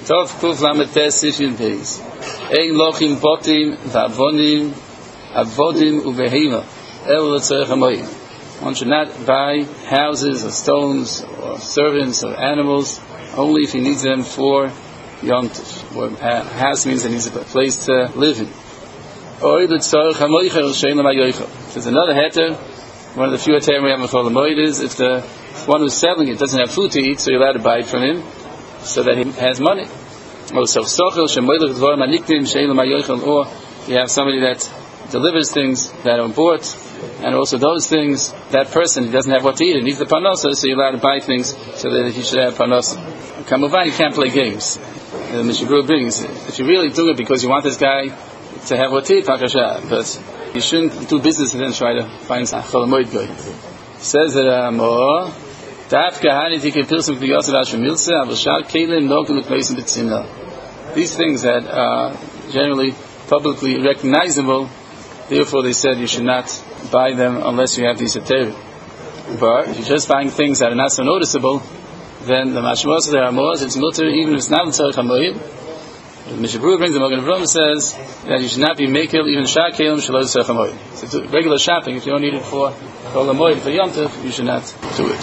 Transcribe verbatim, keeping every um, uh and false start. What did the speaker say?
Tov Kuf Lamed Tes Sifin Peis. Ein Lochim Potim Vavonim Avodim Uvehema El L'Tzorech HaMoed. One should not buy houses or stones or servants or animals only if he needs them for Yom Tov. Or a house means he needs a place to live in. Or L'Tzorech HaMoed Shein L'Mayoichel. There's another heter. One of the few heterim we have in Chol HaMoed is if the one who's selling it doesn't have food to eat, so you're allowed to buy it from him so that he has money. Or you have somebody that delivers things that are bought, and also those things, that person, he doesn't have what to eat, he needs the parnasa, so you're allowed to buy things so that he should have parnasa. Kamuvan, you can't play games. The Mishnah Berurah brings, if you really do it because you want this guy to have what to eat, but you shouldn't do business and then try to find a Chol HaMoed guy. Says that, um, oh, these things that are generally publicly recognizable, therefore they said you should not buy them unless you have these heterim. But if you're just buying things that are not so noticeable, then the mashmos there are more, it's mutter even if it's not L'Tzorech HaMoed. The Mishnah Berurah brings, the Magen Avraham says that you should not be makel even shah kelim shelo L'Tzorech HaMoed. So regular shopping, if you don't need it for Chol HaMoed, for Yom Tov, you should not do it.